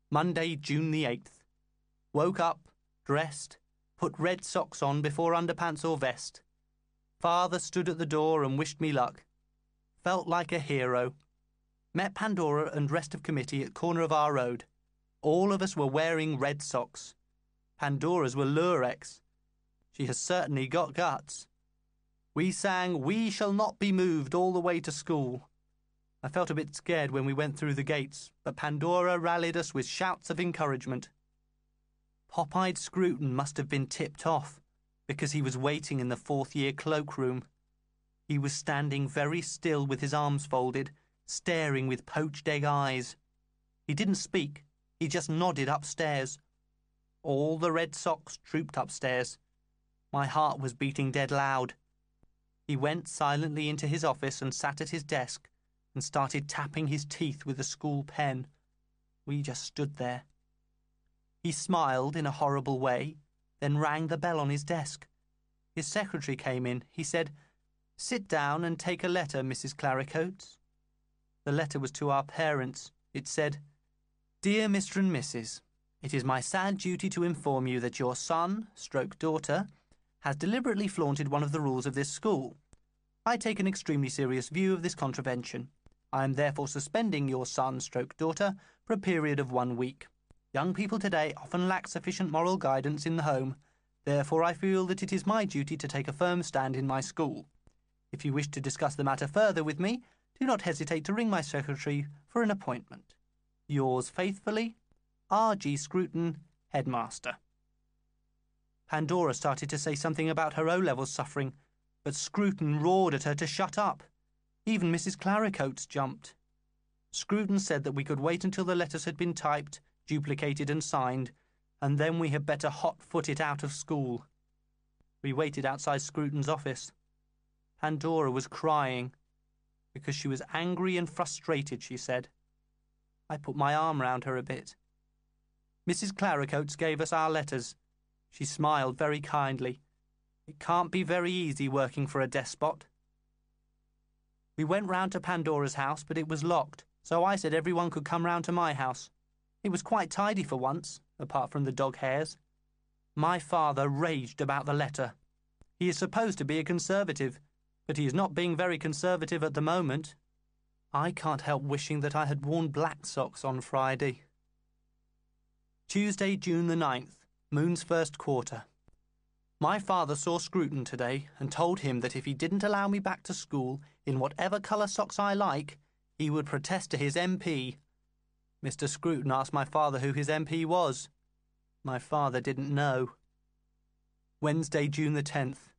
Monday, June the 8th. Woke up, dressed, put red socks on before underpants or vest. Father stood at the door and wished me luck. Felt like a hero. Met Pandora and rest of committee at corner of our road. All of us were wearing red socks. Pandora's were Lurex. She has certainly got guts. We sang "We Shall Not Be Moved" all the way to school. I felt a bit scared when we went through the gates, but Pandora rallied us with shouts of encouragement. Pop-eyed Scruton must have been tipped off, because he was waiting in the fourth-year cloakroom. He was standing very still with his arms folded, staring with poached egg eyes. He didn't speak, he just nodded upstairs. All the red socks trooped upstairs. My heart was beating dead loud. He went silently into his office and sat at his desk and started tapping his teeth with a school pen. We just stood there. He smiled in a horrible way, then rang the bell on his desk. His secretary came in. He said, "Sit down and take a letter, Mrs. Claricoats." The letter was to our parents. It said, "Dear Mr. and Mrs., it is my sad duty to inform you that your son/daughter has deliberately flaunted one of the rules of this school. I take an extremely serious view of this contravention. I am therefore suspending your son/daughter for a period of 1 week. Young people today often lack sufficient moral guidance in the home. Therefore I feel that it is my duty to take a firm stand in my school. If you wish to discuss the matter further with me, do not hesitate to ring my secretary for an appointment. Yours faithfully, R.G. Scruton, Headmaster." Pandora started to say something about her O-levels suffering, but Scruton roared at her to shut up. Even Mrs. Claricoats jumped. Scruton said that we could wait until the letters had been typed, duplicated and signed, and then we had better hot-foot it out of school. We waited outside Scruton's office. Pandora was crying, because she was angry and frustrated, she said. I put my arm round her a bit. Mrs. Claricoats gave us our letters. She smiled very kindly. It can't be very easy working for a despot. We went round to Pandora's house, but it was locked, so I said everyone could come round to my house. It was quite tidy for once, apart from the dog hairs. My father raged about the letter. He is supposed to be a conservative, but he is not being very conservative at the moment. I can't help wishing that I had worn black socks on Friday. Tuesday, June the 9th, moon's first quarter. My father saw Scruton today and told him that if he didn't allow me back to school in whatever colour socks I like, he would protest to his MP. Mr. Scruton asked my father who his MP was. My father didn't know. Wednesday, June the 10th.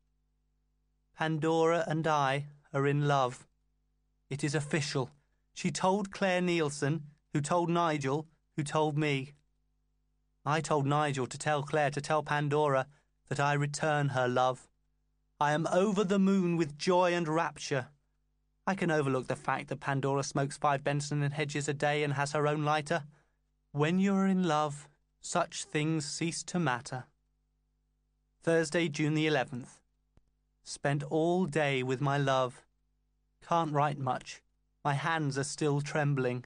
Pandora and I are in love. It is official. She told Claire Nielsen, who told Nigel, who told me. I told Nigel to tell Claire to tell Pandora that I return her love. I am over the moon with joy and rapture. I can overlook the fact that Pandora smokes 5 Benson and Hedges a day and has her own lighter. When you are in love, such things cease to matter. Thursday, June the 11th. Spent all day with my love. Can't write much. My hands are still trembling.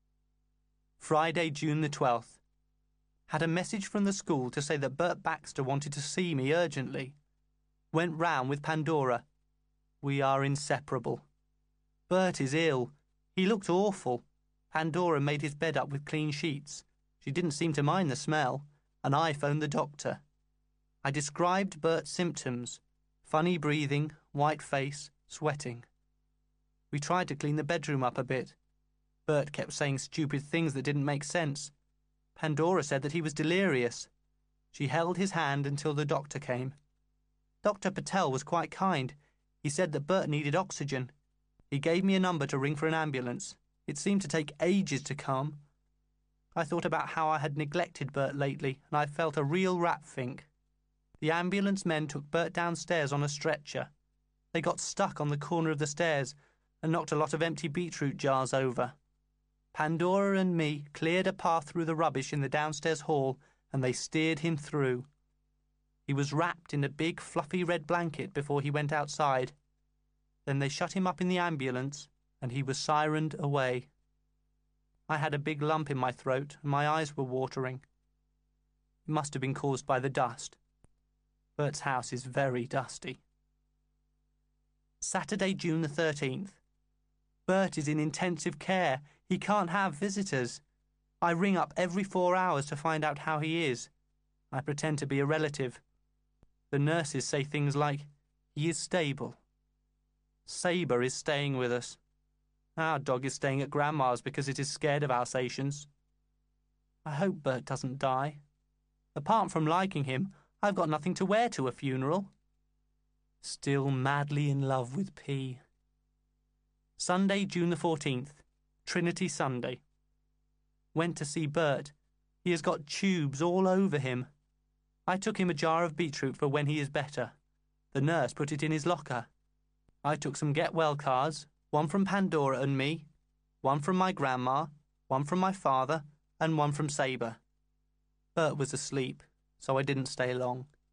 Friday, June the 12th. Had a message from the school to say that Bert Baxter wanted to see me urgently. Went round with Pandora. We are inseparable. Bert is ill. He looked awful. Pandora made his bed up with clean sheets. She didn't seem to mind the smell, and I phoned the doctor. I described Bert's symptoms: funny breathing, white face, sweating. We tried to clean the bedroom up a bit. Bert kept saying stupid things that didn't make sense. Pandora said that he was delirious. She held his hand until the doctor came. Dr. Patel was quite kind. He said that Bert needed oxygen. He gave me a number to ring for an ambulance. It seemed to take ages to come. I thought about how I had neglected Bert lately, and I felt a real rat-fink. The ambulance men took Bert downstairs on a stretcher. They got stuck on the corner of the stairs and knocked a lot of empty beetroot jars over. Pandora and me cleared a path through the rubbish in the downstairs hall, and they steered him through. He was wrapped in a big fluffy red blanket before he went outside. Then they shut him up in the ambulance, and he was sirened away. I had a big lump in my throat and my eyes were watering. It must have been caused by the dust. Bert's house is very dusty. Saturday, June the 13th. Bert is in intensive care. He can't have visitors. I ring up every 4 hours to find out how he is. I pretend to be a relative. The nurses say things like, "He is stable." Sabre is staying with us. Our dog is staying at Grandma's because it is scared of Alsatians. I hope Bert doesn't die. Apart from liking him, I've got nothing to wear to a funeral. Still madly in love with P. Sunday, June the 14th. Trinity Sunday. Went to see Bert. He has got tubes all over him. I took him a jar of beetroot for when he is better. The nurse put it in his locker. I took some get well cards, one from Pandora and me, one from my grandma, one from my father, and one from Sabre. Bert was asleep, so I didn't stay long.